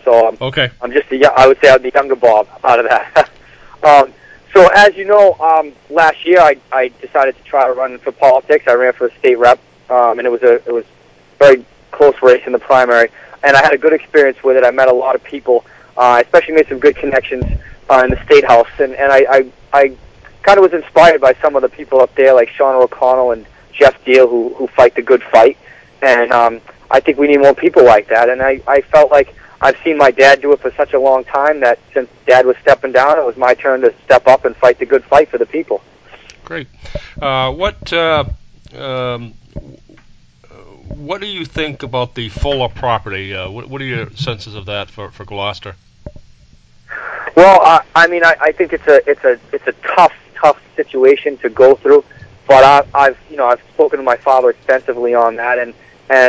So Okay. I would say I'm the younger Bob out of that. So as you know, last year I decided to try to run for politics. I ran for a state rep, and it was a very close race in the primary, and I had a good experience with it. I met a lot of people, especially made some good connections in the state house, and I kind of was inspired by some of the people up there, like Sean O'Connell and Jeff Deal, who fight the good fight, and I think we need more people like that. And I felt like I've seen my dad do it for such a long time that since Dad was stepping down, it was my turn to step up and fight the good fight for the people. Great. What do you think about the Fuller property? What are your senses of that for Gloucester? Well, I think it's a tough situation to go through, but I've spoken to my father extensively on that, and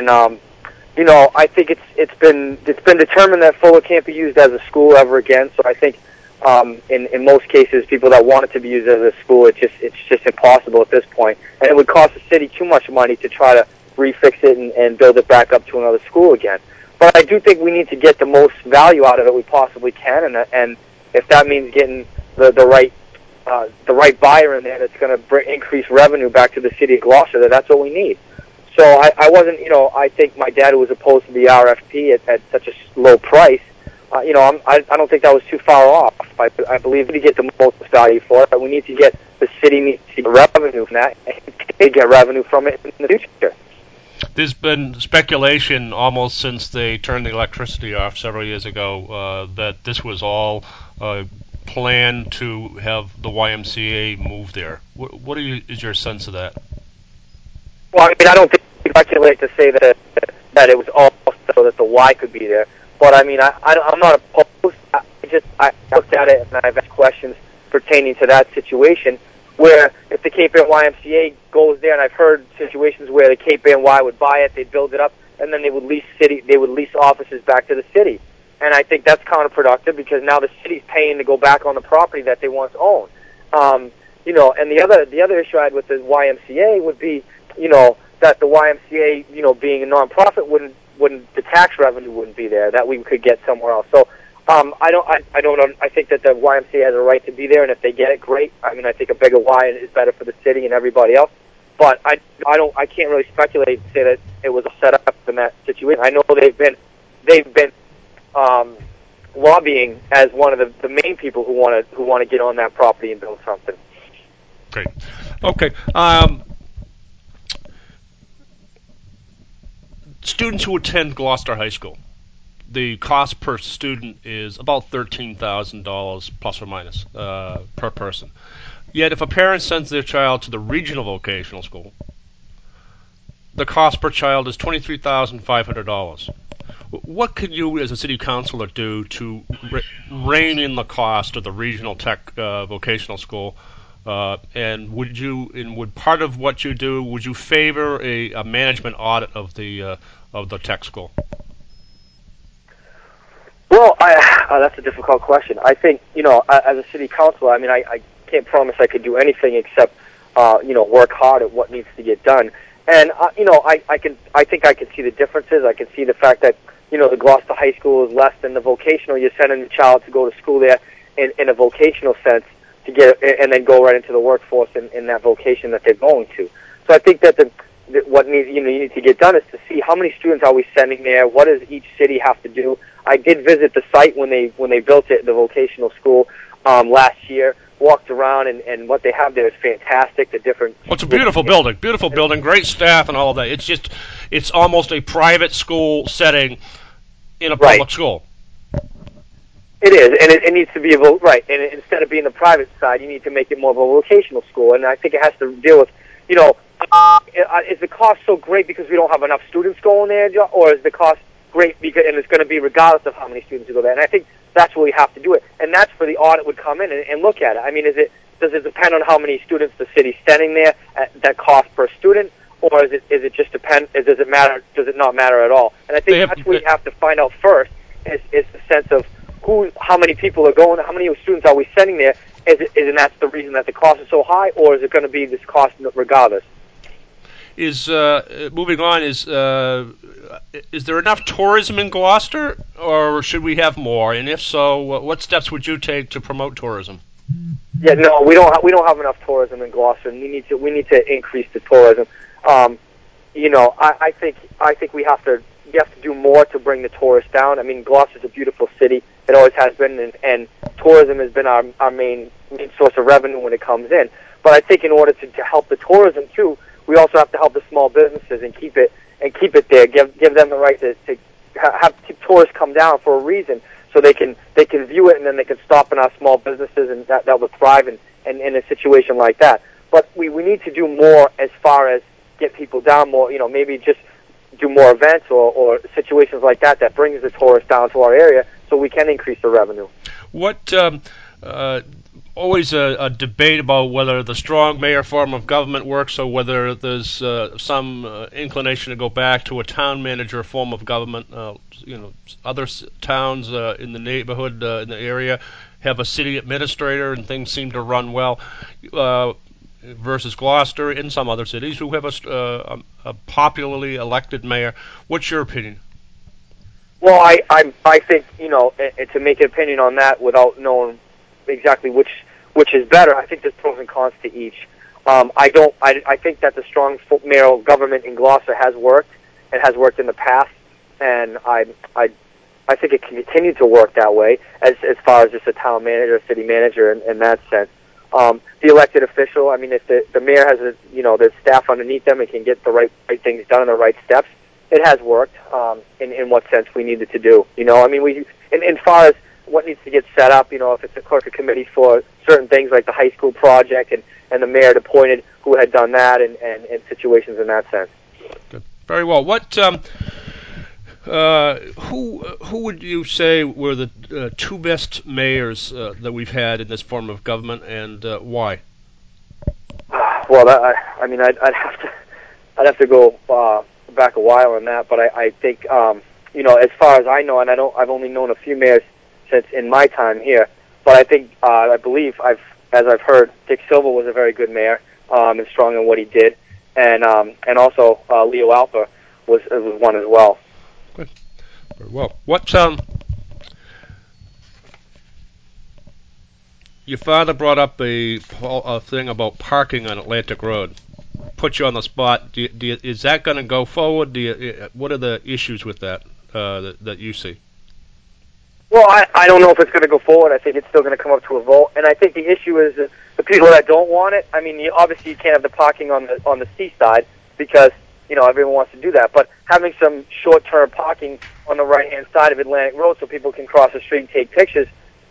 I think it's been determined that Fuller can't be used as a school ever again. So I think in most cases, people that want it to be used as a school, it's just impossible at this point, and it would cost the city too much money to try to refix it and build it back up to another school again. But I do think we need to get the most value out of it we possibly can, and if that means getting the right buyer in there that's going to increase revenue back to the city of Gloucester, that's what we need. So I wasn't, I think my dad was opposed to the RFP at such a low price. I don't think that was too far off. I believe to get the most value for it, we need to get the city needs to get revenue from that and get revenue from it in the future. There's been speculation almost since they turned the electricity off several years ago that this was all planned to have the YMCA move there. What is your sense of that? Well, I don't think we speculate to say that it was all so that the Y could be there. But I'm not opposed. I looked at it and I've asked questions pertaining to that situation, where if the Cape Ann YMCA goes there, and I've heard situations where the Cape Ann Y would buy it, they'd build it up, and then they would lease offices back to the city. And I think that's counterproductive because now the city's paying to go back on the property that they once owned. And the other issue I had with the YMCA would be, that the YMCA, being a nonprofit, the tax revenue wouldn't be there that we could get somewhere else. So I think that the YMCA has a right to be there, and if they get it, great. I think a bigger Y is better for the city and everybody else. But I can't really speculate and say that it was a setup in that situation. I know they've been lobbying as one of the main people who want to get on that property and build something. Great. Okay. Students who attend Gloucester High School, the cost per student is about $13,000 plus or minus per person. Yet if a parent sends their child to the regional vocational school, the cost per child is $23,500. What could you as a city councilor do to rein in the cost of the regional tech vocational school? And would part of what you do, would you favor a management audit of the tech school? Well, that's a difficult question. I think, as a city councilor, I can't promise I could do anything except, work hard at what needs to get done. And, I think I can see the differences. I can see the fact that, the Gloucester High School is less than the vocational. You're sending the child to go to school there in a vocational sense and then go right into the workforce in that vocation that they're going to. So I think that what you need to get done is to see how many students are we sending there. What does each city have to do? I did visit the site when they built it, the vocational school, last year. Walked around, and what they have there is fantastic. The different. Well, it's a beautiful building, great staff and all of that. It's almost a private school setting in a public school. It is, and it needs to be right. And instead of being the private side, you need to make it more of a vocational school. And I think it has to deal with, is the cost so great because we don't have enough students going there, or is the cost great because and it's going to be regardless of how many students go there? And I think that's where we have to do it, and that's where the audit would come in and look at it. Does it depend on how many students the city's sending there, that cost per student, or is it just depend? Does it matter? Does it not matter at all? And I think that's what we have to find out first is the sense of how many people are going, how many students are we sending there, and that's the reason that the cost is so high, or is it going to be this cost regardless? Is moving on? Is there enough tourism in Gloucester, or should we have more? And if so, what steps would you take to promote tourism? Yeah, no, we don't have enough tourism in Gloucester, and we need to increase the tourism. I think we have to do more to bring the tourists down. I mean, Gloucester's a beautiful city; it always has been, and tourism has been our main source of revenue when it comes in. But I think in order to help the tourism too, we also have to help the small businesses and keep it there. Give them the right to have tourists come down for a reason, so they can view it, and then they can stop in our small businesses, and that will thrive in a situation like that. But we need to do more as far as get people down more. Maybe just do more events or situations like that brings the tourists down to our area, so we can increase the revenue. What always a debate about whether the strong mayor form of government works or whether there's some inclination to go back to a town manager form of government. Other towns in the neighborhood, in the area, have a city administrator and things seem to run well, versus Gloucester in some other cities who have a popularly elected mayor. What's your opinion? Well, I think to make an opinion on that without knowing exactly which is better, I think there's pros and cons to each. I think that the strong mayoral government in Gloucester has worked and has worked in the past, and I think it can continue to work that way as far as just a town manager, city manager in that sense. The elected official, I mean, if the mayor has the staff underneath them and can get the right things done and the right steps, it has worked in what sense we needed to do. I mean, in far as what needs to get set up, if it's a clerk of committee for certain things like the high school project, and the mayor had appointed who had done that, and situations in that sense. Good. Very well. What who would you say were the two best mayors that we've had in this form of government, and why? Well, I'd have to go back a while on that, but I think as far as I know, and I've only known a few mayors since in my time here, but I believe as I've heard, Dick Silva was a very good mayor, and strong in what he did, and also Leo Alper was one as well. Good. Very well. What your father brought up a thing about parking on Atlantic Road. Put you on the spot. Is that going to go forward? What are the issues with that that you see? Well, I don't know if it's going to go forward. I think it's still going to come up to a vote, and I think the issue is that the people that don't want it. I mean, obviously you can't have the parking on the seaside because everyone wants to do that. But having some short-term parking on the right-hand side of Atlantic Road so people can cross the street and take pictures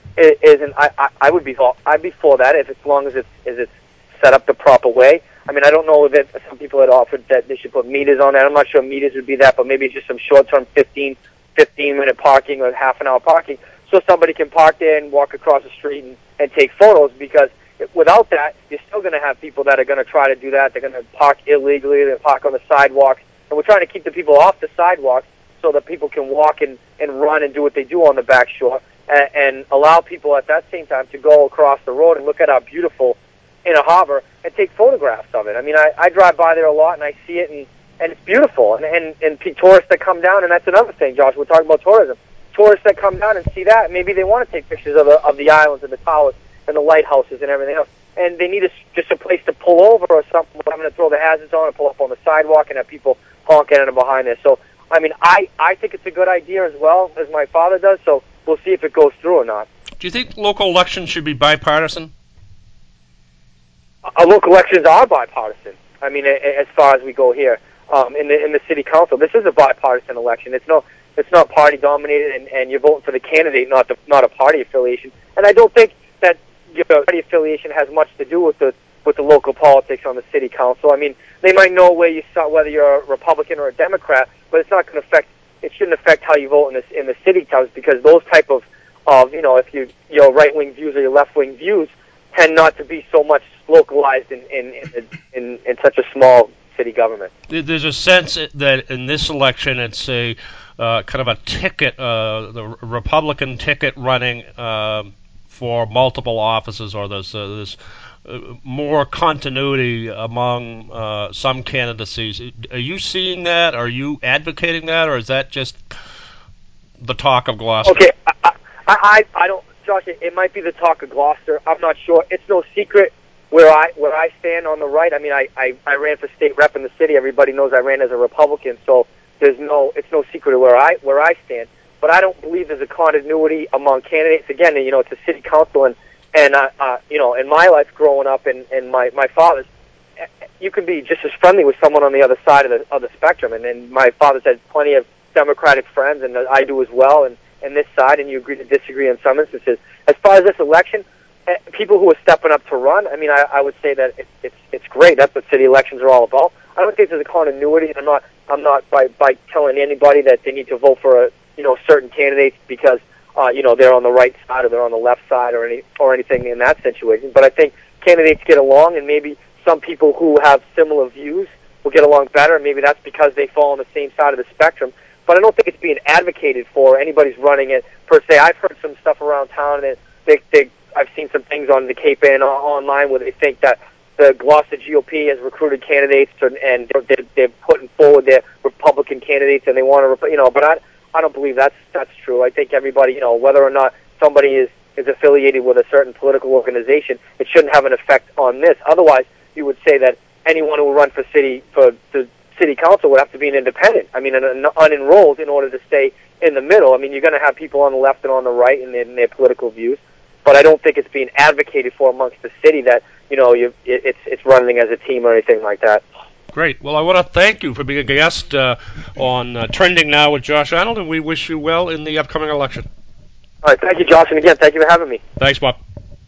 I'd be for that as long as it's set up the proper way. I mean, I don't know that some people had offered that they should put meters on that. I'm not sure meters would be that, but maybe just some short-term 15-minute parking or half-an-hour parking so somebody can park there and walk across the street and take photos, because without that, you're still going to have people that are going to try to do that. They're going to park illegally. They're park on the sidewalks. And we're trying to keep the people off the sidewalks so that people can walk and run and do what they do on the back shore, and allow people at that same time to go across the road and look at our beautiful inner harbor and take photographs of it. I mean, I drive by there a lot, and I see it, and it's beautiful. And tourists that come down, and that's another thing, Josh, we're talking about tourism. Tourists that come down and see that, maybe they want to take pictures of the islands and the towers and the lighthouses and everything else. And they need just a place to pull over or something without having to throw the hazards on and pull up on the sidewalk and have people honking at them behind there. So, I mean, I think it's a good idea as well, as my father does, so we'll see if it goes through or not. Do you think local elections should be bipartisan? Local elections are bipartisan. I mean, as far as we go here, in the city council, this is a bipartisan election. It's not party dominated, and you're voting for the candidate, not a party affiliation. And I don't think that party affiliation has much to do with the local politics on the city council. I mean, they might know whether you're a Republican or a Democrat, but it's not going to affect. It shouldn't affect how you vote in the city council, because those type of if your right wing views or your left wing views tend not to be so much localized in such a small city government. There's a sense that in this election it's a kind of a ticket, the Republican ticket running for multiple offices, or this more continuity among some candidacies. Are you seeing that? Are you advocating that, or is that just the talk of Gloucester? Okay, I don't, Josh. It might be the talk of Gloucester. I'm not sure. It's no secret where I stand on the right. I mean, I ran for state rep in the city. Everybody knows I ran as a Republican, so it's no secret where I stand. But I don't believe there's a continuity among candidates. Again, it's a city council, and in my life growing up and my father's, you can be just as friendly with someone on the other side of the spectrum. And then my father's had plenty of Democratic friends, and I do as well, and this side, and you agree to disagree in some instances. As far as this election, people who are stepping up to run, I mean, I would say that it's great. That's what city elections are all about. I don't think there's a continuity. I'm not by telling anybody that they need to vote for certain candidates because they're on the right side or they're on the left side or anything in that situation. But I think candidates get along, and maybe some people who have similar views will get along better, and maybe that's because they fall on the same side of the spectrum. But I don't think it's being advocated for. Anybody's running it per se. I've heard some stuff around town, and I've seen some things on the Cape Ann online where they think that the Gloucester GOP has recruited candidates, and they're putting forward their Republican candidates, and they want to, but I don't believe that's true. I think everybody, whether or not somebody is affiliated with a certain political organization, it shouldn't have an effect on this. Otherwise, you would say that anyone who will run for the city council would have to be an independent. I mean, unenrolled in order to stay in the middle. I mean, you're going to have people on the left and on the right in their political views, but I don't think it's being advocated for amongst the city that it's running as a team or anything like that. Great. Well, I want to thank you for being a guest on Trending Now with Josh Arnold, and we wish you well in the upcoming election. All right. Thank you, Josh, and again, thank you for having me. Thanks, Bob.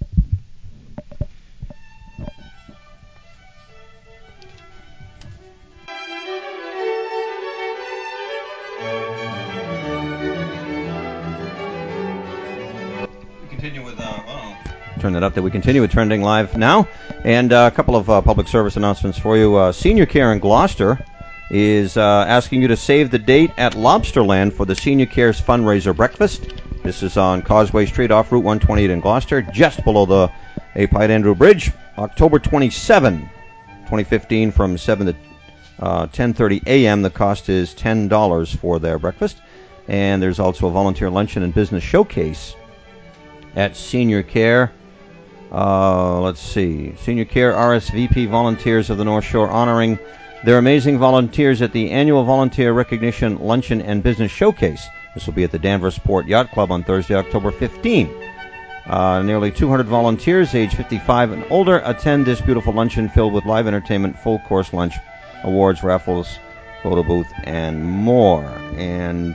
Turn that up. That we continue with Trending Live now, and a couple of public service announcements for you. Senior Care in Gloucester is asking you to save the date at Lobsterland for the Senior Care's fundraiser breakfast. This is on Causeway Street off Route 128 in Gloucester, just below the A. Pied Andrew Bridge, October 27, 2015, from 7 to 10:30 a.m. The cost is $10 for their breakfast, and there's also a volunteer luncheon and business showcase at Senior Care. Let's see. Senior Care RSVP Volunteers of the North Shore honoring their amazing volunteers at the annual Volunteer Recognition Luncheon and Business Showcase. This will be at the Danvers Port Yacht Club on Thursday, October 15. Nearly 200 volunteers age 55 and older attend this beautiful luncheon filled with live entertainment, full course lunch, awards, raffles, photo booth, and more. And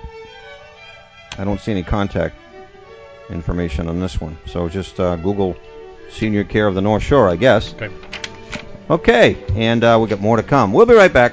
I don't see any contact information on this one, so just Google Senior Care of the North Shore, I guess. Okay, and we'll get more to come. We'll be right back.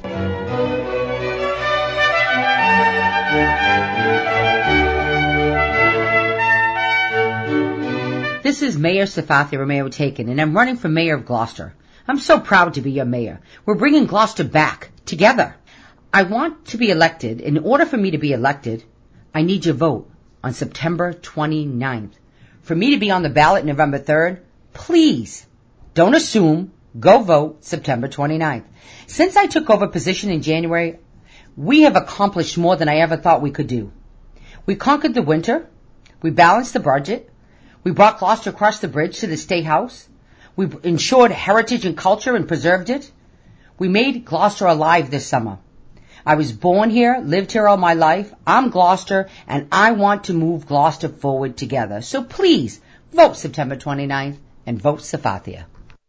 This is Mayor Safathia Romeo Taken, and I'm running for mayor of Gloucester. I'm so proud to be your mayor. We're bringing Gloucester back, together. I want to be elected. In order for me to be elected, I need your vote on September 29th. For me to be on the ballot November 3rd, please, don't assume, go vote September 29th. Since I took over position in January, we have accomplished more than I ever thought we could do. We conquered the winter. We balanced the budget. We brought Gloucester across the bridge to the State House. We ensured heritage and culture and preserved it. We made Gloucester alive this summer. I was born here, lived here all my life. I'm Gloucester, and I want to move Gloucester forward together. So please, vote September 29th and vote Safathia.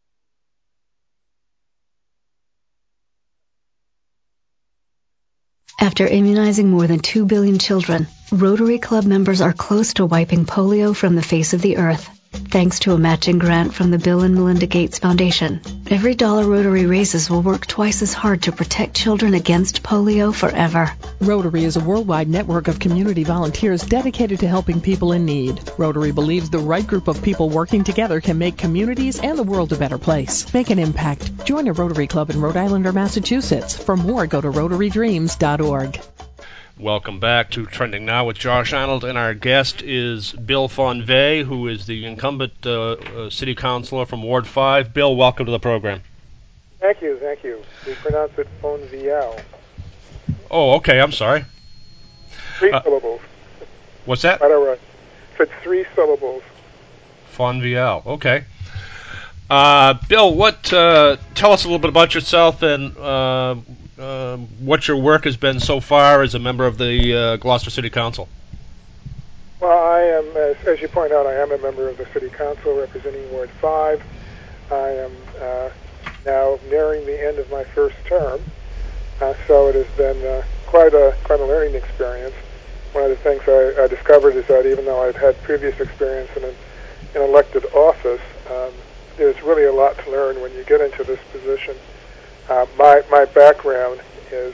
After immunizing more than 2 billion children, Rotary Club members are close to wiping polio from the face of the earth, thanks to a matching grant from the Bill and Melinda Gates Foundation. Every dollar Rotary raises will work twice as hard to protect children against polio forever. Rotary is a worldwide network of community volunteers dedicated to helping people in need. Rotary believes the right group of people working together can make communities and the world a better place. Make an impact. Join a Rotary Club in Rhode Island or Massachusetts. For more, go to RotaryDreams.org. Welcome back to Trending Now with Josh Arnold, and our guest is Bill Fonvey, who is the incumbent city councilor from Ward 5. Bill, welcome to the program. Thank you. We pronounce it Fonvial. Oh, okay, I'm sorry. 3 syllables. What's that? Right, all right. So it's 3 syllables. Fonvial, okay. Bill, tell us a little bit about yourself and what your work has been so far as a member of the Gloucester City Council. Well, I am, as you point out, I am a member of the City Council representing Ward 5. I am now nearing the end of my first term, so it has been quite a learning experience. One of the things I discovered is that even though I've had previous experience in an elected office, there's really a lot to learn when you get into this position. My background is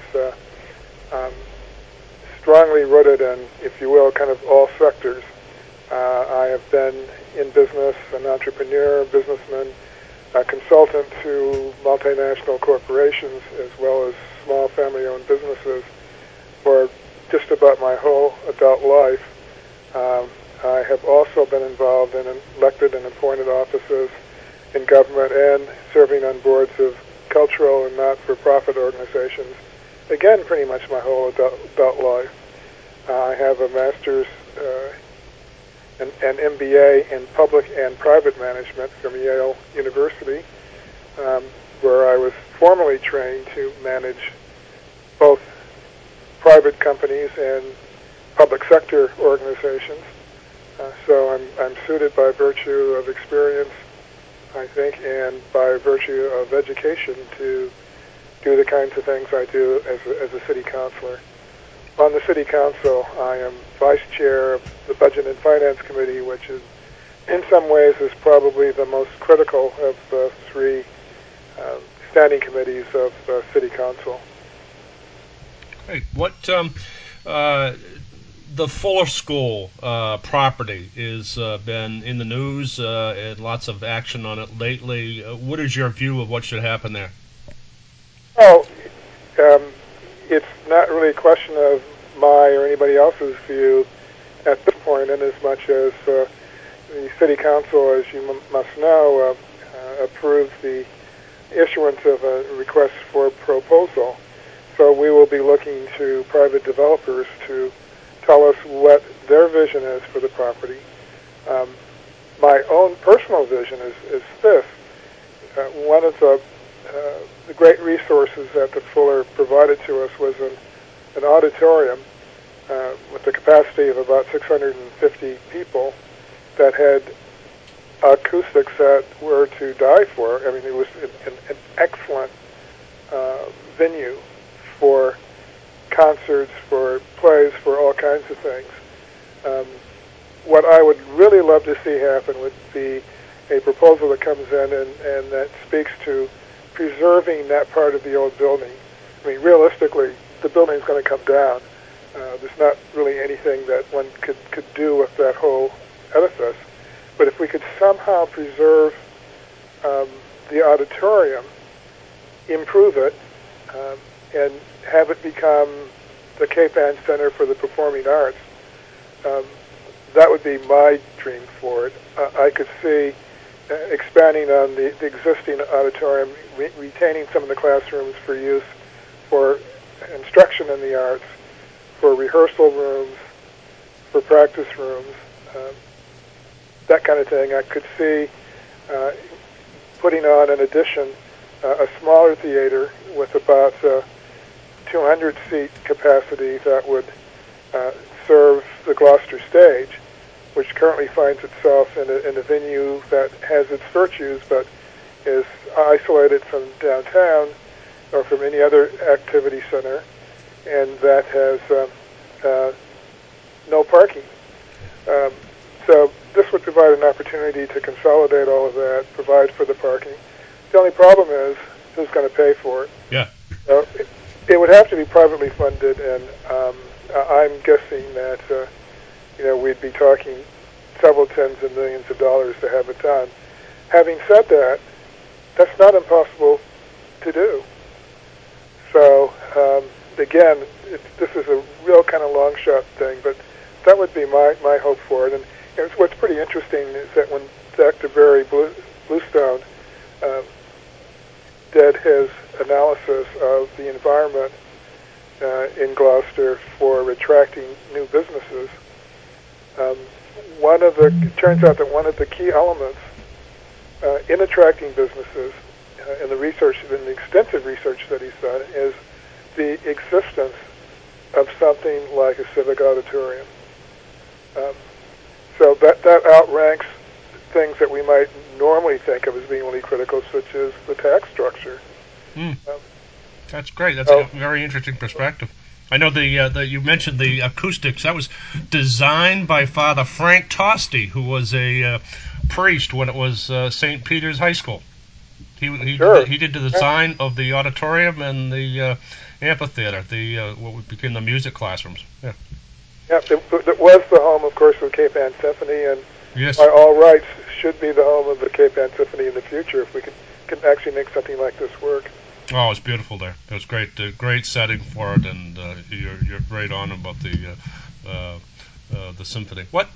strongly rooted in, if you will, kind of all sectors. I have been in business, an entrepreneur, businessman, a consultant to multinational corporations as well as small family-owned businesses for just about my whole adult life. I have also been involved in elected and appointed offices in government and serving on boards of cultural and not-for-profit organizations. Again, pretty much my whole adult life. I have a master's and MBA in public and private management from Yale University, where I was formally trained to manage both private companies and public sector organizations. So I'm suited by virtue of experience, I think, and by virtue of education to do the kinds of things I do as a city councilor. On the city council, I am vice chair of the Budget and Finance Committee, which is, in some ways, is probably the most critical of the 3 standing committees of city council. Hey, the Fuller School property has been in the news and lots of action on it lately. What is your view of what should happen there? Oh, it's not really a question of my or anybody else's view at this point, in as much as the City Council, as you must know, approved the issuance of a request for proposal. So we will be looking to private developers to tell us what their vision is for the property. My own personal vision is this. One of the great resources that the Fuller provided to us was an auditorium with the capacity of about 650 people that had acoustics that were to die for. I mean, it was an excellent venue for concerts, for plays, for all kinds of things. What I would really love to see happen would be a proposal that comes in and that speaks to preserving that part of the old building. I mean, realistically, the building is going to come down. There's not really anything that one could do with that whole edifice. But if we could somehow preserve the auditorium, improve it, and have it become the Cape Ann Center for the Performing Arts, that would be my dream for it. I could see expanding on the existing auditorium, retaining some of the classrooms for use for instruction in the arts, for rehearsal rooms, for practice rooms, that kind of thing. I could see putting on, in addition, a smaller theater with about 200-seat capacity that would serve the Gloucester stage, which currently finds itself in a venue that has its virtues but is isolated from downtown or from any other activity center, and that has no parking. So this would provide an opportunity to consolidate all of that, provide for the parking. The only problem is who's going to pay for it. Yeah. It would have to be privately funded, and I'm guessing that we'd be talking several tens of millions of dollars to have it done. Having said that, that's not impossible to do. So again, this is a real kind of long shot thing, but that would be my hope for it. And what's pretty interesting is that when Dr. Barry Bluestone did his analysis of the environment in Gloucester for attracting new businesses, it turns out that one of the key elements in attracting businesses in the research, in the extensive research that he's done, is the existence of something like a civic auditorium. So that outranks things that we might normally think of as being really critical, such as the tax structure. That's great. That's a very interesting perspective. I know you mentioned the acoustics. That was designed by Father Frank Tosti, who was a priest when it was St. Peter's High School. He did the design of the auditorium and the amphitheater, what became the music classrooms. Yeah. Yeah, it was the home, of course, of Cape Ann Symphony, and yes, by all rights should be the home of the Cape Ann Symphony in the future if we can actually make something like this work. Oh, it's beautiful there. It was great, great setting for it, and you're right on about the symphony. What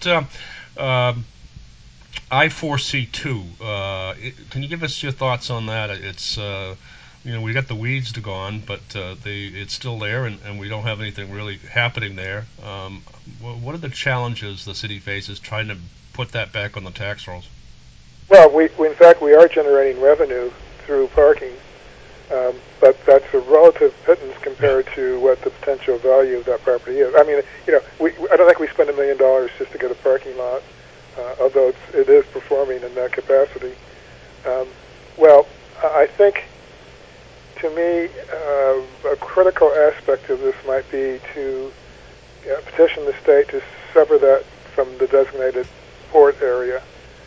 I4C2? Can you give us your thoughts on that? It's we got the weeds to gone, but it's still there, and we don't have anything really happening there. What are the challenges the city faces trying to put that back on the tax rolls? Well, in fact, we are generating revenue through parking, but that's a relative pittance compared to what the potential value of that property is. I mean, I don't think we spend $1 million just to get a parking lot, although it is performing in that capacity. Well, I think, to me, a critical aspect of this might be to petition the state to sever that from the designated port area.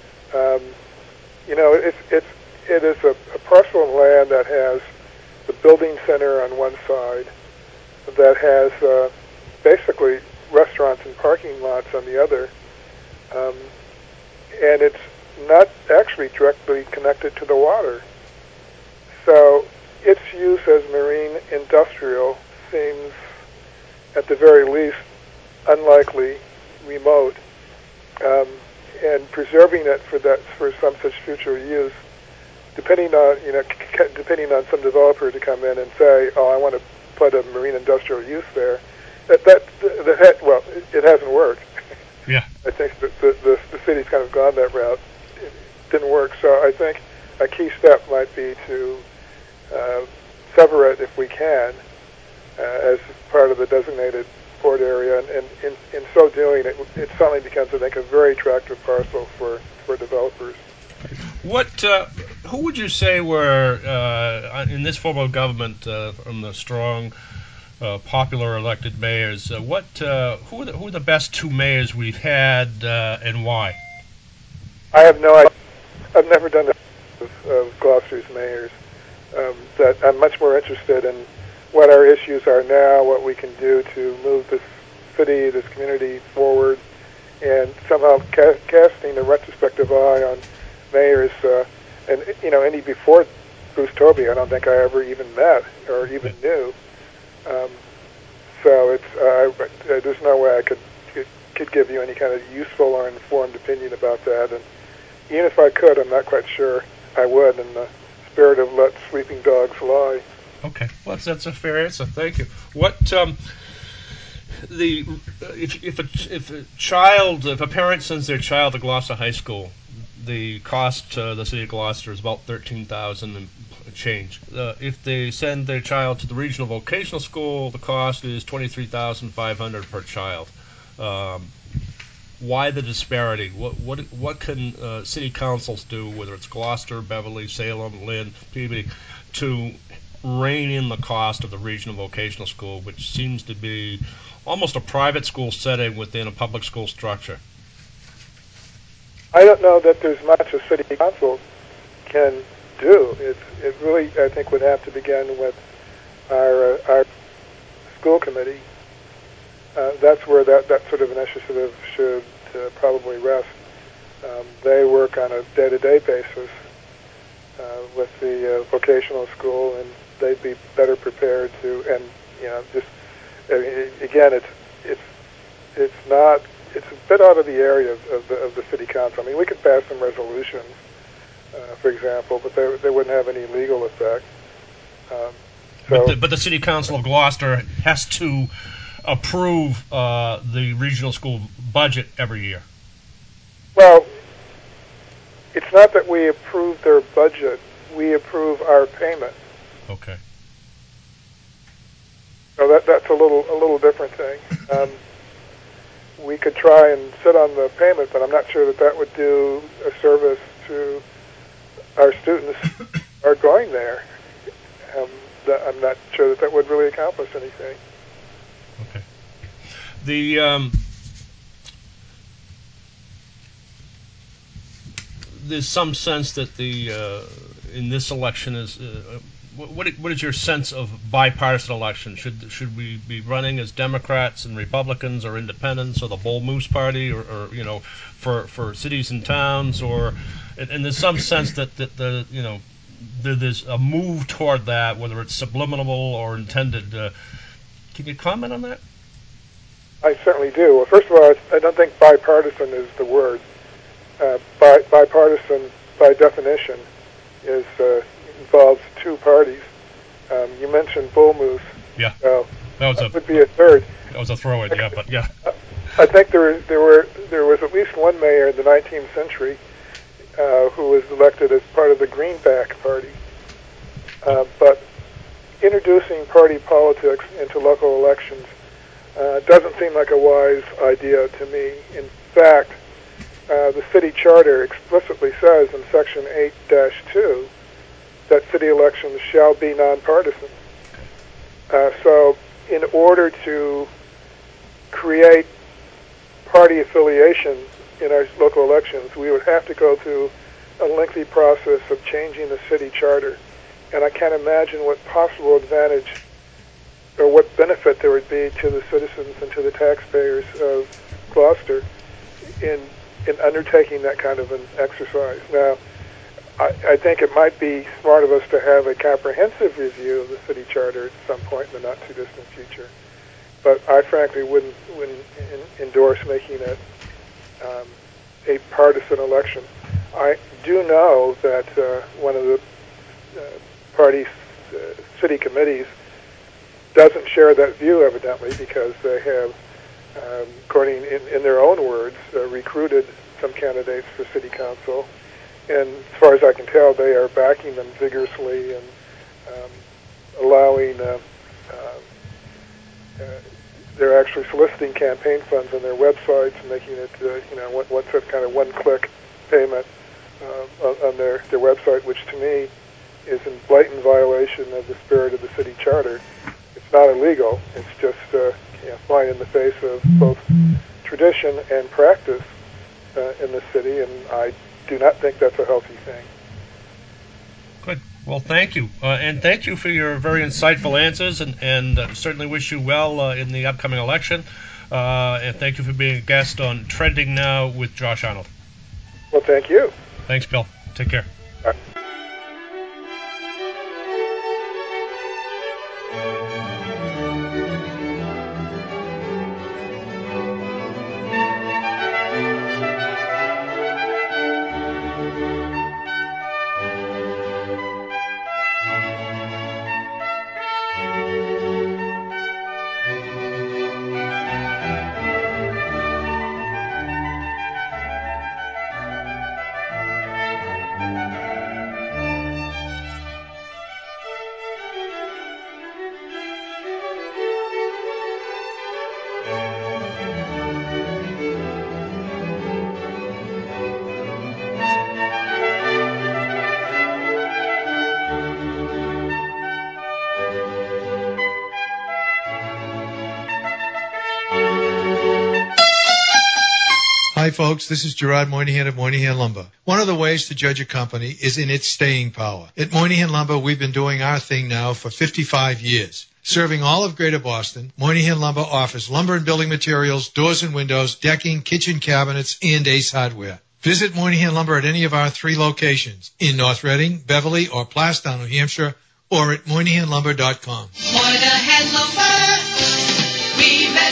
It is a parcel of land that has the building center on one side, that has basically restaurants and parking lots on the other, and it's not actually directly connected to the water. So its use as marine industrial seems, at the very least, unlikely, remote, and preserving it for some such future use, depending on some developer to come in and say, "Oh, I want to put a marine industrial use there." It hasn't worked. Yeah, I think the city's kind of gone that route. It didn't work, so I think a key step might be to sever it if we can, as part of the designated port area, and in so doing, it suddenly becomes, I think, a very attractive parcel for developers. Who would you say were in this form of government, from the strong, popular elected mayors? Who are the best two mayors we've had, and why? I have no idea. I've never done the of Gloucester's mayors. That I'm much more interested in what our issues are now, what we can do to move this city, this community forward, and somehow casting a retrospective eye on mayors. And any before Bruce Tobey, I don't think I ever even met or even knew. So there's no way I could give you any kind of useful or informed opinion about that. And even if I could, I'm not quite sure I would, in the spirit of let sleeping dogs lie. Okay, well, that's a fair answer. Thank you. What if a parent sends their child to Gloucester High School, the cost to the city of Gloucester is about $13,000 and change. If they send their child to the regional vocational school, the cost is $23,500 per child. Why the disparity? What can city councils do, whether it's Gloucester, Beverly, Salem, Lynn, Peabody, to rein in the cost of the regional vocational school, which seems to be almost a private school setting within a public school structure? I don't know that there's much a city council can do. It really, I think, would have to begin with our school committee. That's where that sort of initiative should probably rest. They work on a day-to-day basis with the vocational school, and they'd be better prepared to, and just again, it's not. It's a bit out of the area of the city council. I mean, we could pass some resolutions, for example, but they wouldn't have any legal effect. But the city council of Gloucester has to approve the regional school budget every year. Well, it's not that we approve their budget; we approve our payment. Okay. So that's a little different thing. We could try and sit on the payment, but I'm not sure that would do a service to our students who are going there. I'm not sure that would really accomplish anything. Okay. There's some sense that in this election is. What is your sense of bipartisan election? Should we be running as Democrats and Republicans or independents or the Bull Moose Party or for cities and towns and there's some sense that there's a move toward that, whether it's subliminal or intended. Can you comment on that? I certainly do. Well, first of all, I don't think bipartisan is the word. Bipartisan, by definition, involves two parties. You mentioned Bull Moose. Yeah. That would be a third. That was a throwaway, but yeah. I think there was at least one mayor in the 19th century who was elected as part of the Greenback Party. But introducing party politics into local elections doesn't seem like a wise idea to me. In fact, the city charter explicitly says in Section 8-2 that city elections shall be nonpartisan. So in order to create party affiliation in our local elections, we would have to go through a lengthy process of changing the city charter. And I can't imagine what possible advantage or what benefit there would be to the citizens and to the taxpayers of Gloucester in undertaking that kind of an exercise. Now, I think it might be smart of us to have a comprehensive review of the city charter at some point in the not-too-distant future. But I frankly wouldn't endorse making it a partisan election. I do know that one of the party's city committees doesn't share that view, evidently, because they have, according in their own words, recruited some candidates for city council. And as far as I can tell, they are backing them vigorously and allowing. They're actually soliciting campaign funds on their websites and making it, what's that kind of one-click payment on their website, which to me is in blatant violation of the spirit of the city charter. It's not illegal. It's just flying in the face of both tradition and practice in the city, and I do not think that's a healthy thing. Good. Well, thank you. And thank you for your very insightful answers, and certainly wish you well in the upcoming election. And thank you for being a guest on Trending Now with Josh Arnold. Well, thank you. Thanks, Bill. Take care. Bye. Hi, folks. This is Gerard Moynihan of Moynihan Lumber. One of the ways to judge a company is in its staying power. At Moynihan Lumber, we've been doing our thing now for 55 years. Serving all of Greater Boston, Moynihan Lumber offers lumber and building materials, doors and windows, decking, kitchen cabinets, and Ace Hardware. Visit Moynihan Lumber at any of our 3 locations in North Reading, Beverly, or Plastown, New Hampshire, or at MoynihanLumber.com. Moynihan Lumber.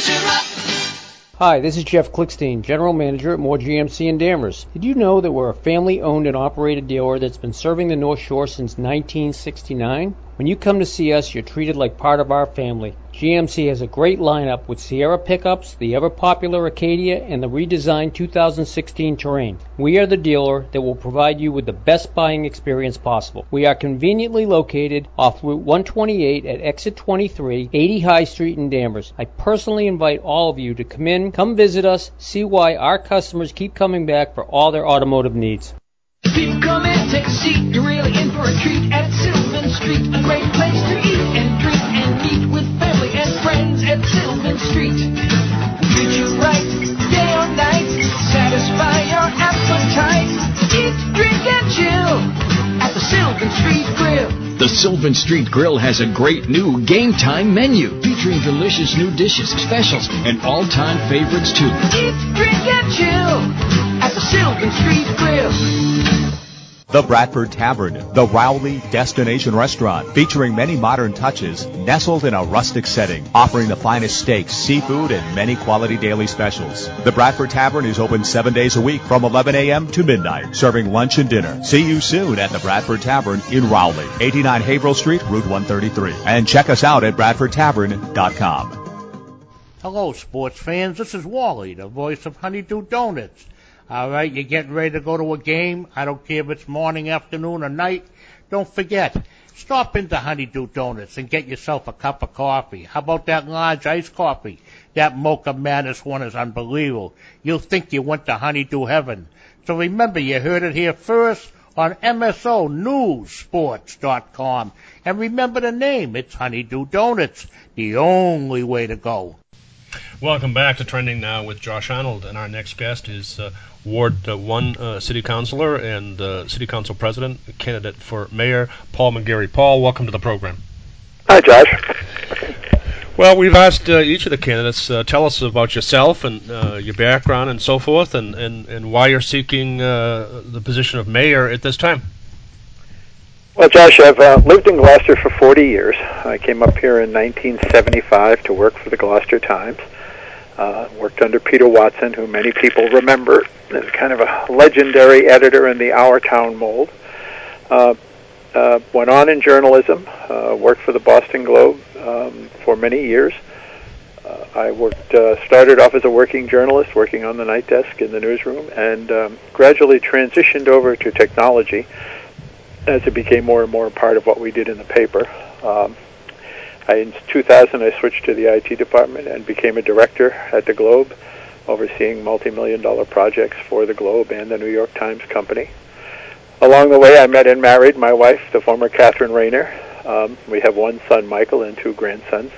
Measure Up. Hi, this is Jeff Klickstein, General Manager at Moore GMC in Danvers. Did you know that we're a family-owned and operated dealer that's been serving the North Shore since 1969? When you come to see us, you're treated like part of our family. GMC has a great lineup with Sierra pickups, the ever-popular Acadia, and the redesigned 2016 Terrain. We are the dealer that will provide you with the best buying experience possible. We are conveniently located off Route 128 at Exit 23, 80 High Street in Danvers. I personally invite all of you to come visit us, see why our customers keep coming back for all their automotive needs. People come in, take a seat, you're really in for a treat at Sylvan Street. A great place to eat and drink and meet with family and friends at Sylvan Street. Treat you right, day or night, satisfy your appetite. Eat, drink, and chill at the Sylvan Street Grill. The Sylvan Street Grill has a great new game time menu featuring delicious new dishes, specials, and all-time favorites too. Eat, drink, and chill at the Sylvan Street Grill. The Bradford Tavern, the Rowley destination restaurant, featuring many modern touches, nestled in a rustic setting, offering the finest steaks, seafood, and many quality daily specials. The Bradford Tavern is open 7 days a week from 11 a.m. to midnight, serving lunch and dinner. See you soon at the Bradford Tavern in Rowley, 89 Haverhill Street, Route 133. And check us out at BradfordTavern.com. Hello, sports fans. This is Wally, the voice of Honeydew Donuts. All right, you're getting ready to go to a game. I don't care if it's morning, afternoon, or night. Don't forget, stop into Honeydew Donuts and get yourself a cup of coffee. How about that large iced coffee? That Mocha Madness one is unbelievable. You'll think you went to Honeydew Heaven. So remember, you heard it here first on MSONewsSports.com. And remember the name. It's Honeydew Donuts, the only way to go. Welcome back to Trending Now with Josh Arnold, and our next guest is Ward 1 City Councilor and City Council President, candidate for Mayor, Paul McGarry. Paul, welcome to the program. Hi, Josh. Well, we've asked each of the candidates, tell us about yourself and your background and so forth, and why you're seeking the position of mayor at this time. Well, Josh, I've lived in Gloucester for 40 years. I came up here in 1975 to work for the Gloucester Times. Worked under Peter Watson, who many people remember as kind of a legendary editor in the Our Town mold. Went on in journalism, worked for the Boston Globe for many years. I started off as a working journalist, working on the night desk in the newsroom, and gradually transitioned over to technology as it became more and more a part of what we did in the paper. In 2000, I switched to the IT department and became a director at the Globe, overseeing multi-million-dollar projects for the Globe and the New York Times Company. Along the way, I met and married my wife, the former Catherine Rayner. We have one son, Michael, and two grandsons.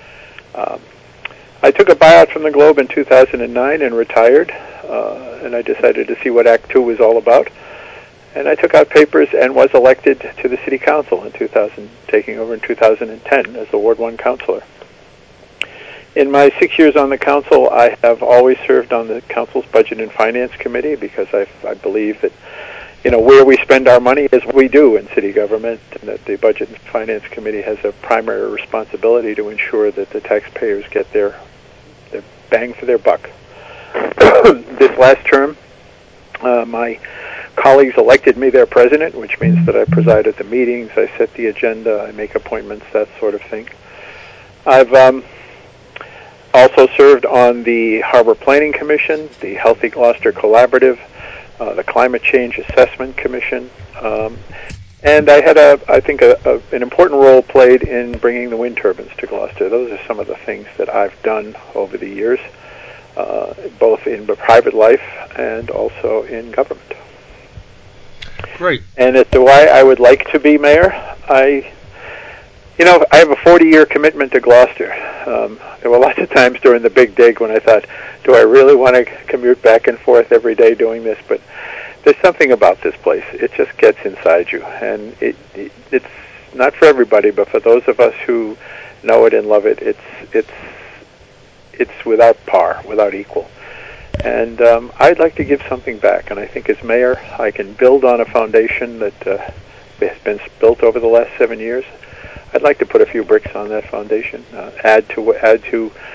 I took a buyout from the Globe in 2009 and retired, and I decided to see what Act Two was all about. And I took out papers and was elected to the City Council in 2000, taking over in 2010 as the Ward 1 Councilor. In my 6 years on the Council, I have always served on the Council's Budget and Finance Committee because I believe that, where we spend our money is what we do in city government, and that the Budget and Finance Committee has a primary responsibility to ensure that the taxpayers get their bang for their buck. This last term, my colleagues elected me their president, which means that I preside at the meetings, I set the agenda, I make appointments, that sort of thing. I've also served on the Harbor Planning Commission, the Healthy Gloucester Collaborative, the Climate Change Assessment Commission, and I had, an important role played in bringing the wind turbines to Gloucester. Those are some of the things that I've done over the years, both in private life and also in government. Great. And as to why I would like to be mayor, I have a 40-year commitment to Gloucester. There were lots of times during the Big Dig when I thought, do I really want to commute back and forth every day doing this? But there's something about this place. It just gets inside you. And it's not for everybody, but for those of us who know it and love it, it's without par, without equal. And I'd like to give something back, and I think as mayor, I can build on a foundation that has been built over the last 7 years. I'd like to put a few bricks on that foundation, add to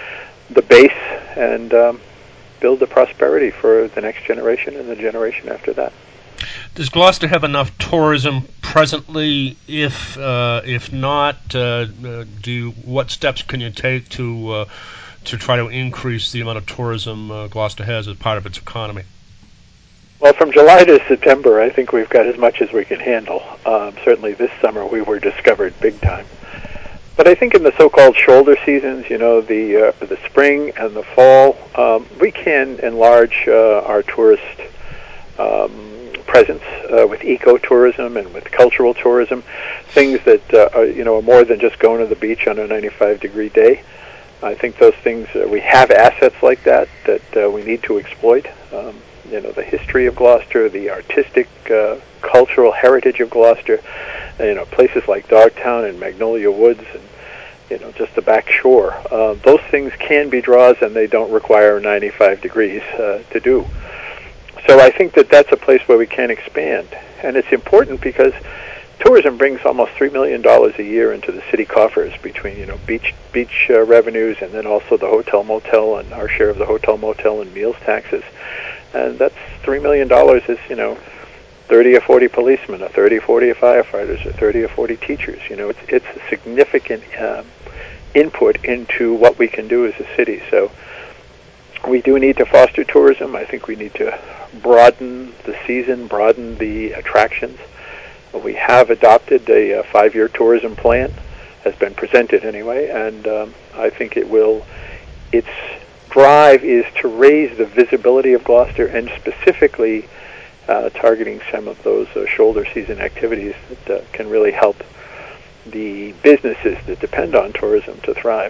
the base and build the prosperity for the next generation and the generation after that. Does Gloucester have enough tourism presently? If not, what steps can you take to try to increase the amount of tourism Gloucester has as part of its economy? Well, from July to September, I think we've got as much as we can handle. Certainly this summer we were discovered big time. But I think in the so-called shoulder seasons, the spring and the fall, we can enlarge our tourist presence with ecotourism and with cultural tourism, things that are more than just going to the beach on a 95-degree day. I think those things, we have assets like that we need to exploit. The history of Gloucester, the artistic, cultural heritage of Gloucester, places like Dogtown and Magnolia Woods and, just the back shore. Those things can be draws, and they don't require 95 degrees to do. So I think that that's a place where we can expand. And it's important because tourism brings almost $3 million a year into the city coffers between, beach revenues and then also the hotel motel and our share of the hotel motel and meals taxes. And that's $3 million is, 30 or 40 policemen, or 30 or 40 firefighters, or 30 or 40 teachers. It's a significant input into what we can do as a city. So we do need to foster tourism. I think we need to broaden the season, broaden the attractions. We have adopted a 5-year tourism plan, has been presented anyway, and I think its drive is to raise the visibility of Gloucester and specifically targeting some of those shoulder season activities that can really help the businesses that depend on tourism to thrive.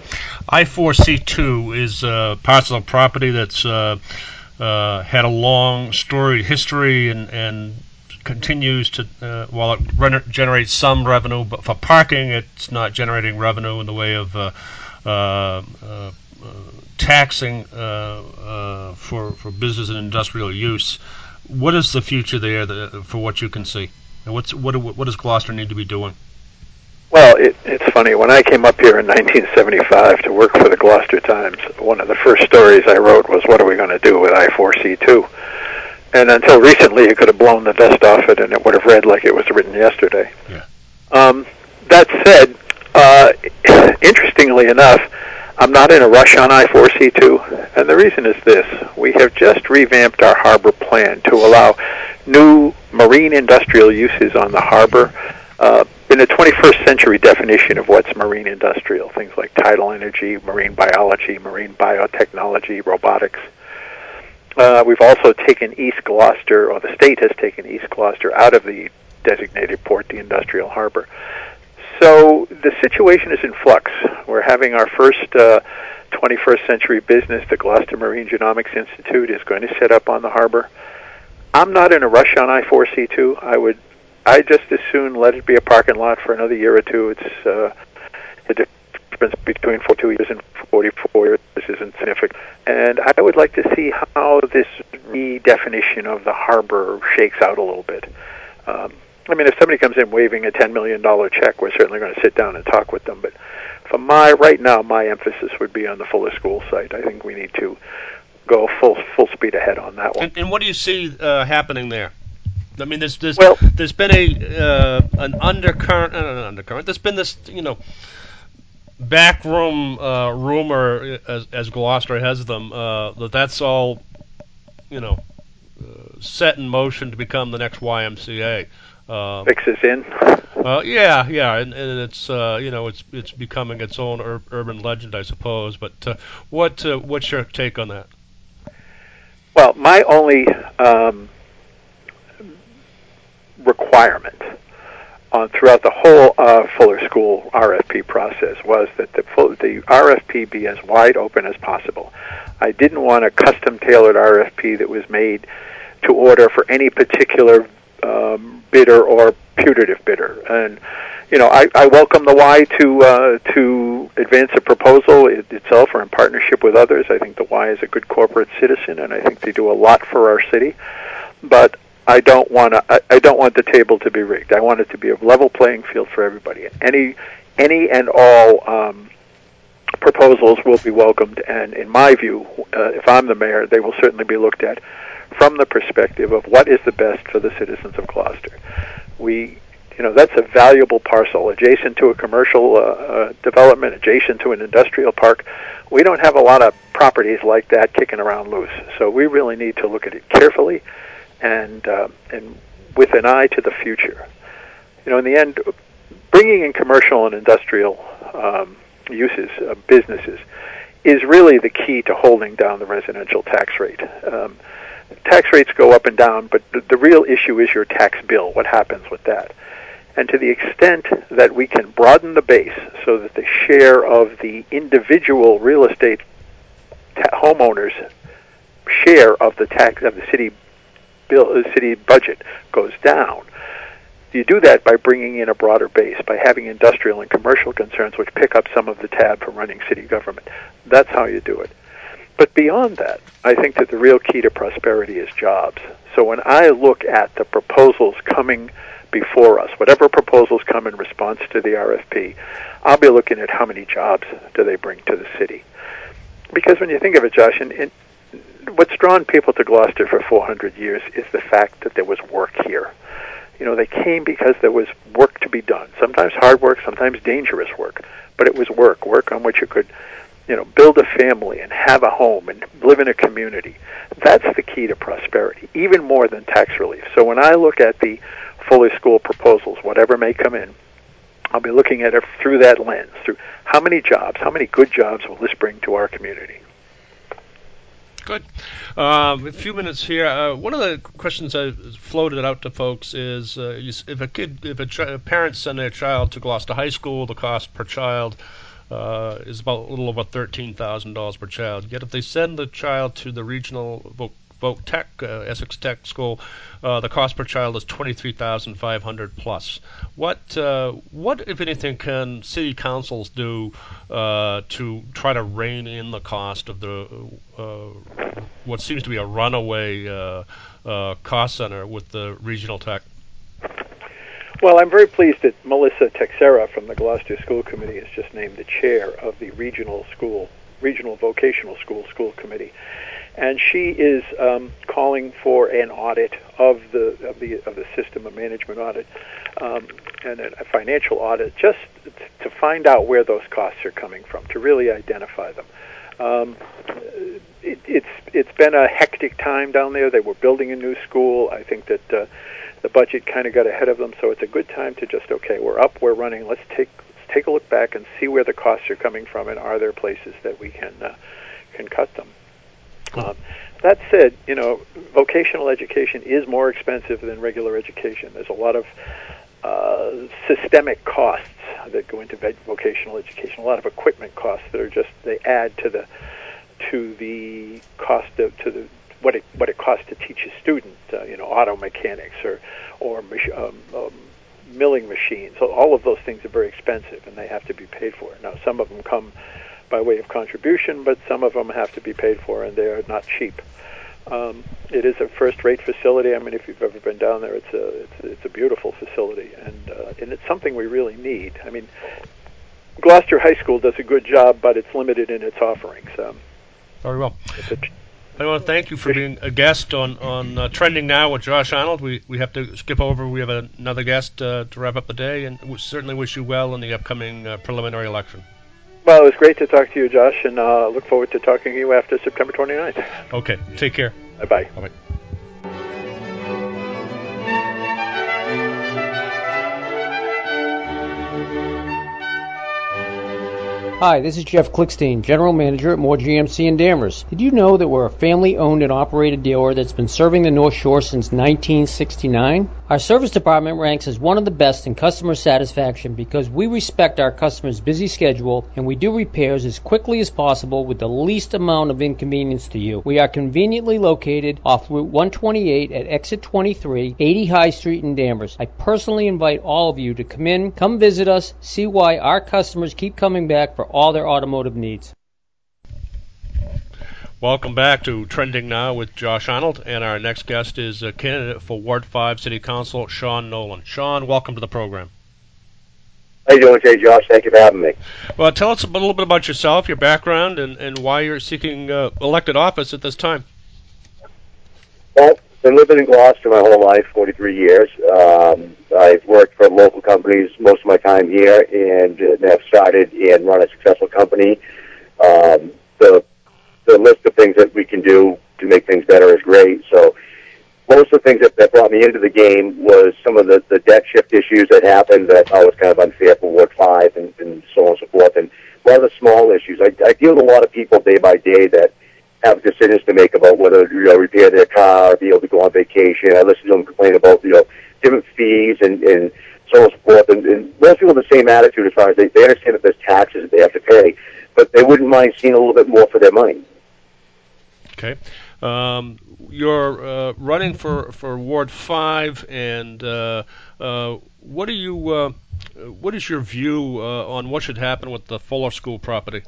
I-4C2 is a parcel of property that's had a long storied history and continues to, while it generates some revenue, but for parking it's not generating revenue in the way of taxing for business and industrial use. What is the future there for what you can see? And what does Gloucester need to be doing? Well, it's funny. When I came up here in 1975 to work for the Gloucester Times, one of the first stories I wrote was, what are we going to do with I-4C2? And until recently, you could have blown the dust off it, and it would have read like it was written yesterday. Yeah. That said, interestingly enough, I'm not in a rush on I-4C2, and the reason is this. We have just revamped our harbor plan to allow new marine industrial uses on the harbor in the 21st century definition of what's marine industrial, things like tidal energy, marine biology, marine biotechnology, robotics. We've also taken East Gloucester, or the state has taken East Gloucester out of the designated port, the industrial harbor. So the situation is in flux. We're having our first 21st century business. The Gloucester Marine Genomics Institute is going to set up on the harbor. I'm not in a rush on I-4C2. I just as soon let it be a parking lot for another year or two. It's the difference between 42 years and 44 years isn't significant. And I would like to see how this redefinition of the harbor shakes out a little bit. If somebody comes in waving a $10 million check, we're certainly going to sit down and talk with them. But for right now, my emphasis would be on the Fuller School site. I think we need to go full speed ahead on that one. And what do you see happening there? There's been an undercurrent, not an undercurrent. There's been this, backroom rumor, as Gloucester has them, that's all, set in motion to become the next YMCA. Fixes in. Yeah, and it's it's becoming its own urban legend, I suppose. But what's your take on that? Well, my only requirement throughout the whole Fuller School RFP process was that the RFP be as wide open as possible. I didn't want a custom-tailored RFP that was made to order for any particular bidder or putative bidder. And I welcome the Y to advance a proposal itself or in partnership with others. I think the Y is a good corporate citizen, and I think they do a lot for our city. But I don't want the table to be rigged. I want it to be a level playing field for everybody. Any and all proposals will be welcomed, and in my view, if I'm the mayor, they will certainly be looked at from the perspective of what is the best for the citizens of Gloucester. That's a valuable parcel adjacent to a commercial development, adjacent to an industrial park. We don't have a lot of properties like that kicking around loose, so we really need to look at it carefully and with an eye to the future. In the end, bringing in commercial and industrial uses, businesses, is really the key to holding down the residential tax rate. Tax rates go up and down, but the real issue is your tax bill, what happens with that. And to the extent that we can broaden the base so that the share of the individual real estate homeowners' share of the tax of the city budget goes down, you do that by bringing in a broader base, by having industrial and commercial concerns which pick up some of the tab for running city government. That's how you do it. But beyond that, I think that the real key to prosperity is jobs. So when I look at the proposals coming before us, whatever proposals come in response to the RFP, I'll be looking at how many jobs do they bring to the city. Because when you think of it, Josh, and what's drawn people to Gloucester for 400 years is the fact that there was work here. They came because there was work to be done. Sometimes hard work, sometimes dangerous work. But it was work on which you could, build a family and have a home and live in a community. That's the key to prosperity, even more than tax relief. So when I look at the Fuller School proposals, whatever may come in, I'll be looking at it through that lens, through how many good jobs will this bring to our community. Good. A few minutes here. One of the questions I floated out to folks is if a parent send their child to Gloucester High School, the cost per child is about a little over $13,000 per child. Yet if they send the child to the regional Voc Tech, Essex Tech School, the cost per child is $23,500 plus. What, if anything, can city councils do to try to rein in the cost of the what seems to be a runaway cost center with the regional tech? Well, I'm very pleased that Melissa Texera from the Gloucester School Committee is just named the chair of the Regional Vocational School Committee. And she is calling for an audit of the system, a management audit, and a financial audit, just to find out where those costs are coming from, to really identify them. It's been a hectic time down there. They were building a new school. I think that the budget kind of got ahead of them, so it's a good time to just, okay, we're up, we're running. Let's take a look back and see where the costs are coming from, and are there places that we can cut them. That said, vocational education is more expensive than regular education. There's a lot of systemic costs that go into vocational education. A lot of equipment costs that are they add to the cost of what it costs to teach a student. Auto mechanics or milling machines. So all of those things are very expensive, and they have to be paid for. Now, some of them come by way of contribution, but some of them have to be paid for, and they are not cheap. It is a first-rate facility. I mean, if you've ever been down there, it's a beautiful facility, and it's something we really need. I mean, Gloucester High School does a good job, but it's limited in its offerings. Very well. I want to thank you for being a guest on Trending Now with Josh Arnold. We have to skip over. We have another guest to wrap up the day, and we certainly wish you well in the upcoming preliminary election. Well, it was great to talk to you, Josh, and look forward to talking to you after September 29th. Okay. Take care. Bye-bye. Bye-bye. Hi, this is Jeff Klickstein, General Manager at Moore GMC in Danvers. Did you know that we're a family-owned and operated dealer that's been serving the North Shore since 1969? Our service department ranks as one of the best in customer satisfaction because we respect our customers' busy schedule and we do repairs as quickly as possible with the least amount of inconvenience to you. We are conveniently located off Route 128 at Exit 23, 80 High Street in Danvers. I personally invite all of you to come visit us, see why our customers keep coming back for all their automotive needs. Welcome back to Trending Now with Josh Arnold, and our next guest is a candidate for Ward 5 City Council, Sean Nolan. Sean, welcome to the program. How you doing today, Josh? Thank you for having me. Well, tell us a little bit about yourself, your background, and why you're seeking elected office at this time. Well, been living in Gloucester my whole life, 43 years. I've worked for local companies most of my time here, and have started and run a successful company. The list of things that we can do to make things better is great. So most of the things that brought me into the game was some of the debt shift issues that happened that I thought was kind of unfair for Ward 5 and so on and so forth. And a lot of the small issues. I deal with a lot of people day by day that have decisions to make about whether to repair their car, be able to go on vacation. I listen to them complain about different fees and so on and so forth. And most people have the same attitude as far as they understand that there's taxes that they have to pay, but they wouldn't mind seeing a little bit more for their money. Okay. You're running for Ward 5, and what is your view on what should happen with the Fuller School property?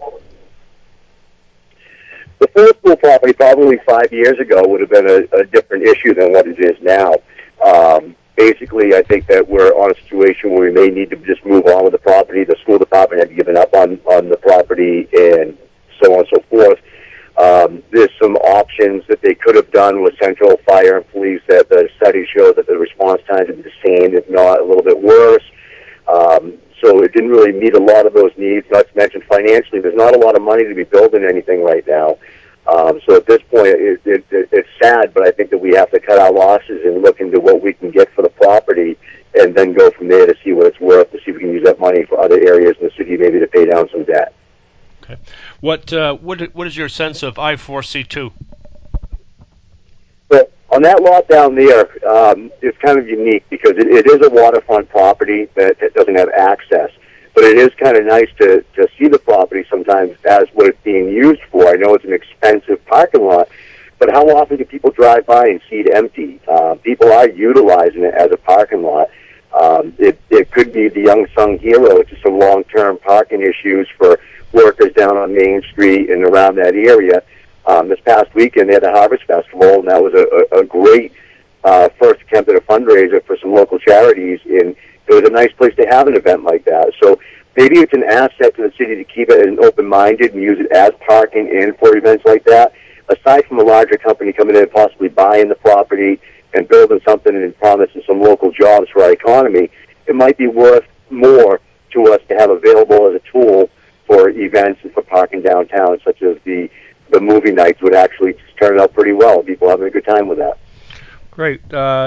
The Fuller School property probably 5 years ago would have been a different issue than what it is now. Basically, I think that we're on a situation where we may need to just move on with the property. The school department had given up on the property and so on and so forth. There's some options that they could have done with Central Fire and Police that the studies show that the response times would be the same, if not a little bit worse. So it didn't really meet a lot of those needs. Not to mention financially, there's not a lot of money to be building anything right now. So at this point, it's sad, but I think that we have to cut our losses and look into what we can get for the property and then go from there to see what it's worth, to see if we can use that money for other areas in the city, maybe to pay down some debt. Okay. What is your sense of I-4C2? Well, on that lot down there, it's kind of unique because it is a waterfront property that doesn't have access. But it is kind of nice to see the property sometimes as what it's being used for. I know it's an expensive parking lot, but how often do people drive by and see it empty? People are utilizing it as a parking lot. It could be the unsung hero to some long-term parking issues for workers down on Main Street and around that area. This past weekend, they had the Harvest Festival, and that was a great first attempt at a fundraiser for some local charities, and it was a nice place to have an event like that. So maybe it's an asset to the city to keep it an open-minded and use it as parking and for events like that. Aside from a larger company coming in and possibly buying the property and building something and promising some local jobs for our economy, it might be worth more to us to have available as a tool for events and for parking downtown, such as the movie nights would actually turn out pretty well. People having a good time with that. Great.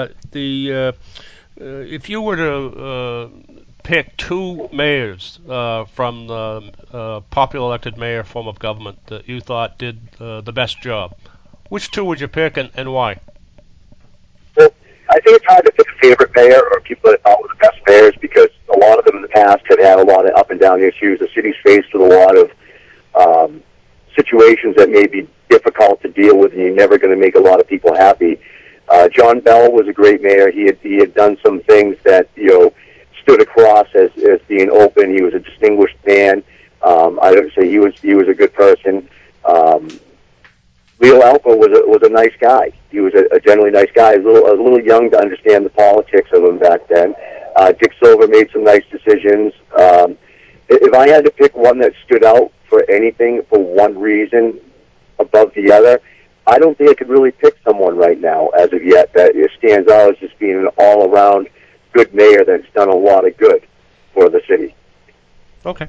If you were to pick two mayors from the popular elected mayor form of government that you thought did the best job, which two would you pick and why? Well, I think it's hard to pick a favorite mayor or people that I thought were the best mayors because a lot of them in the past have had a lot of up and down issues. The city's faced with a lot of situations that may be difficult to deal with, and you're never going to make a lot of people happy. John Bell was a great mayor. He had done some things that stood across as being open. He was a distinguished man. I would say he was a good person. Leo Alpo was a nice guy. He was a generally nice guy. I was a little young to understand the politics of him back then. Dick Silver made some nice decisions. If I had to pick one that stood out for anything for one reason above the other, I don't think I could really pick someone right now as of yet that stands out as just being an all-around good mayor that's done a lot of good for the city. Okay.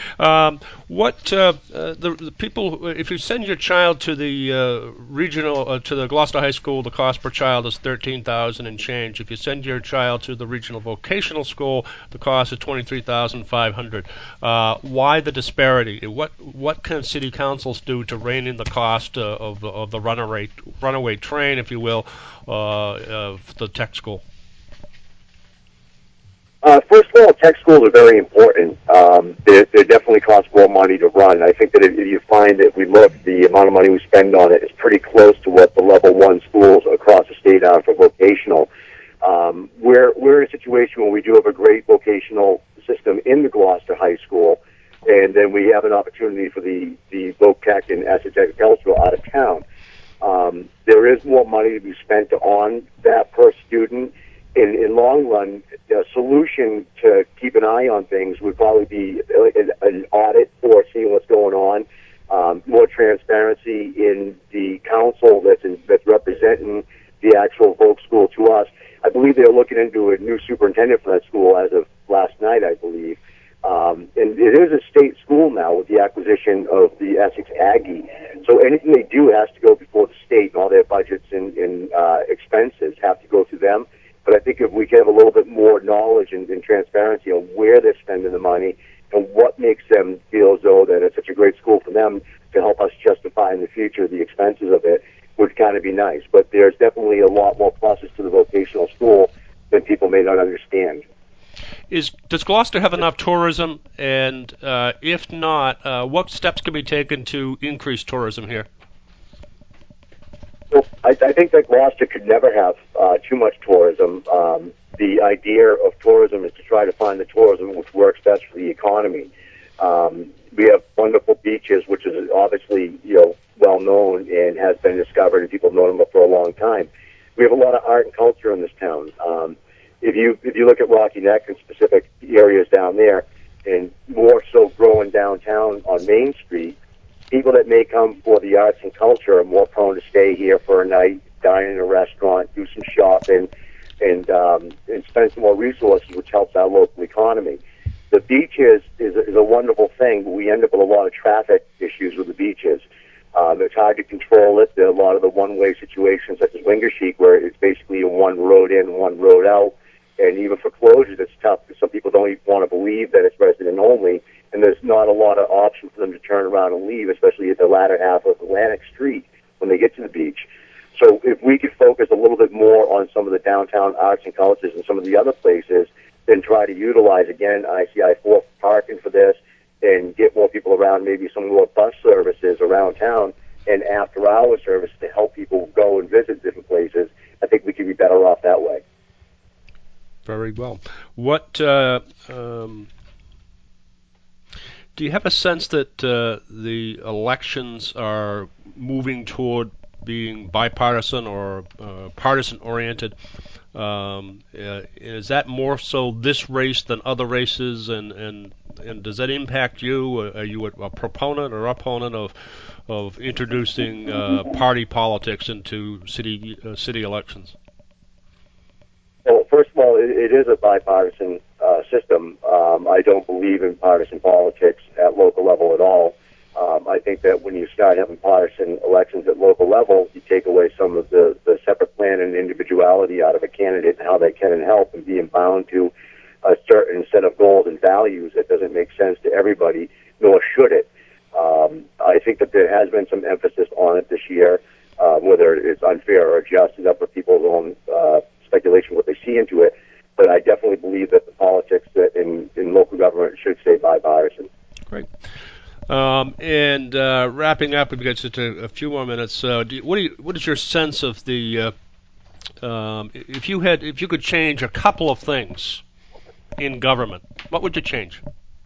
The people, if you send your child to the regional, to the Gloucester High School, the cost per child is $13,000 and change. If you send your child to the regional vocational school, the cost is $23,500. Why the disparity? What can city councils do to rein in the cost of the runaway train, if you will, of the tech school? First of all, tech schools are very important. They definitely cost more money to run. I think that if you find that we look, the amount of money we spend on it is pretty close to what the level 1 schools across the state are for vocational. We're in a situation where we do have a great vocational system in the Gloucester High School, and then we have an opportunity for the Voc Tech and Essex Agricultural out of town. There is more money to be spent on that per student, in long run, a solution to keep an eye on things would probably be an audit or seeing what's going on, more transparency in the council that's representing the actual Volk school to us. I believe they're looking into a new superintendent for that school as of last night, I believe. And it is a state school now with the acquisition of the Essex Aggie. So anything they do has to go before the state, and all their budgets and expenses have to go through them. But I think if we can have a little bit more knowledge and transparency on where they're spending the money and what makes them feel as though that it's such a great school for them to help us justify in the future the expenses of it would kind of be nice. But there's definitely a lot more pluses to the vocational school than people may not understand. Does Gloucester have enough tourism? And if not, what steps can be taken to increase tourism here? Well, I think that Gloucester could never have too much tourism. The idea of tourism is to try to find the tourism which works best for the economy. We have wonderful beaches, which is obviously well known and has been discovered, and people have known them for a long time. We have a lot of art and culture in this town. If you look at Rocky Neck and specific areas down there, and more so growing downtown on Main Street, people that may come for the arts and culture are more prone to stay here for a night, dine in a restaurant, do some shopping, and spend some more resources, which helps our local economy. The beaches is a wonderful thing, but we end up with a lot of traffic issues with the beaches. It's hard to control it. There are a lot of the one-way situations, such as Wingersheek, where it's basically a one road in, one road out. And even for closures, it's tough because some people don't even want to believe that it's resident only, and there's not a lot of option for them to turn around and leave, especially at the latter half of Atlantic Street when they get to the beach. So if we could focus a little bit more on some of the downtown arts and cultures and some of the other places, then try to utilize, again, ICI-4 parking for this, and get more people around, maybe some more bus services around town, and after-hour service to help people go and visit different places, I think we could be better off that way. Very well. What do you have a sense that the elections are moving toward being bipartisan or partisan-oriented? Is that more so this race than other races, and does that impact you? Are you a proponent or opponent of introducing party politics into city elections? Well, first of all, it is a bipartisan system. I don't believe in partisan politics at local level at all. I think that when you start having partisan elections at local level, you take away some of the separate plan and individuality out of a candidate and how they can help, and being bound to a certain set of goals and values that doesn't make sense to everybody, nor should it. I think that there has been some emphasis on it this year, whether it's unfair or just, is up for people's own speculation what they see into it, but I definitely believe that the politics that in local government should stay bipartisan. Great. And wrapping up, we've got just a few more minutes. What is your sense of the if you could change a couple of things in government, what would you change?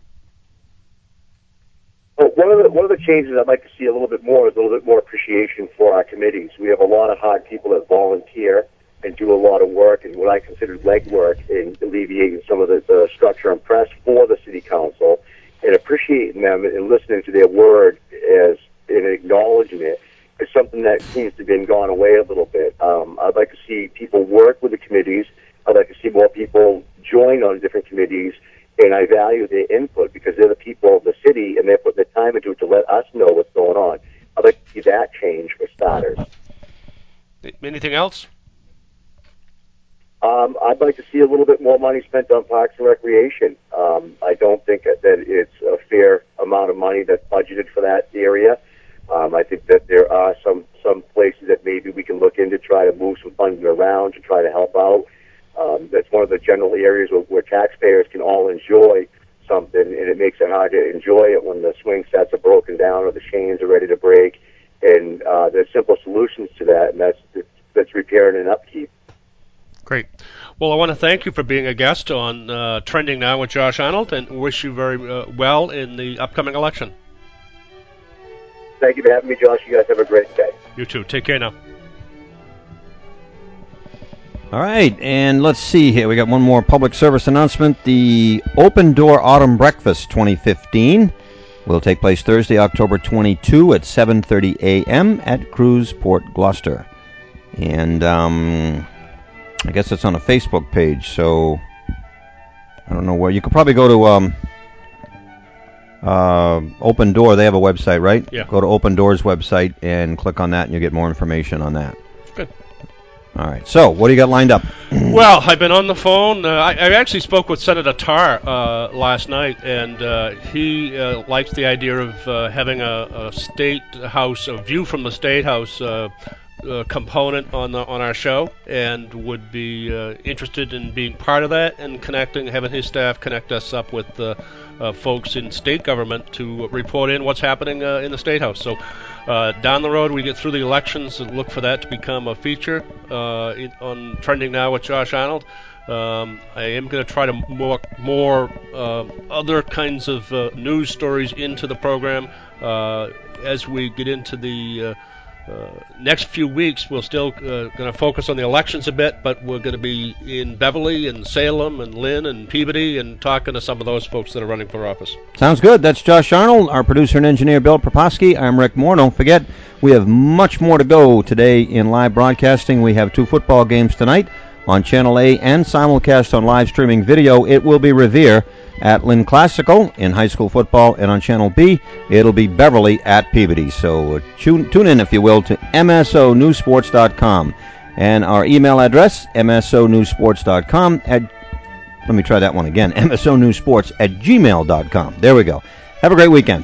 Well, one of the changes I'd like to see a little bit more is a little bit more appreciation for our committees. We have a lot of hard people that volunteer and do a lot of work, and what I consider legwork in alleviating some of the structure and press for the city council, and appreciating them and listening to their word as and acknowledging it is something that seems to have been gone away a little bit. I'd like to see people work with the committees. I'd like to see more people join on different committees, and I value their input because they're the people of the city, and they're putting the time into it to let us know what's going on. I'd like to see that change for starters. Anything else? I'd like to see a little bit more money spent on parks and recreation. I don't think that it's a fair amount of money that's budgeted for that area. I think that there are some places that maybe we can look into, try to move some funding around to try to help out. That's one of the general areas where taxpayers can all enjoy something, and it makes it hard to enjoy it when the swing sets are broken down or the chains are ready to break. And there's simple solutions to that, and that's repairing and upkeep. Great. Well, I want to thank you for being a guest on Trending Now with Josh Arnold, and wish you very well in the upcoming election. Thank you for having me, Josh. You guys have a great day. You too. Take care now. All right, and let's see here. We got one more public service announcement. The Open Door Autumn Breakfast 2015 will take place Thursday, October 22 at 7:30 a.m. at Cruise Port Gloucester. And I guess it's on a Facebook page, so I don't know where. You could probably go to Open Door. They have a website, right? Yeah. Go to Open Door's website and click on that, and you'll get more information on that. Good. All right. So, what do you got lined up? Well, I've been on the phone. I actually spoke with Senator Tarr last night, and he likes the idea of having a state house, a view from the state house component on our show, and would be interested in being part of that and having his staff connect us up with folks in state government to report in what's happening in the state house. So down the road, we get through the elections and look for that to become a feature on Trending Now with Josh Arnold. I am going to try to more other kinds of news stories into the program as we get into the next few weeks. We're still going to focus on the elections a bit, but we're going to be in Beverly and Salem and Lynn and Peabody and talking to some of those folks that are running for office. Sounds good. That's Josh Arnold, our producer and engineer Bill Proposky. I'm Rick Moore. Don't forget, we have much more to go today in live broadcasting. We have 2 football games tonight on Channel A and simulcast on live streaming video. It will be Revere at Lynn Classical in high school football, and on Channel B, it'll be Beverly at Peabody. So tune in, if you will, to MSONewsports.com. And our email address, MSONewsports.com. Let me try that one again, MSONewsports@gmail.com. There we go. Have a great weekend.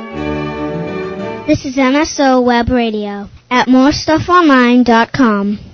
This is MSO Web Radio at morestuffonline.com.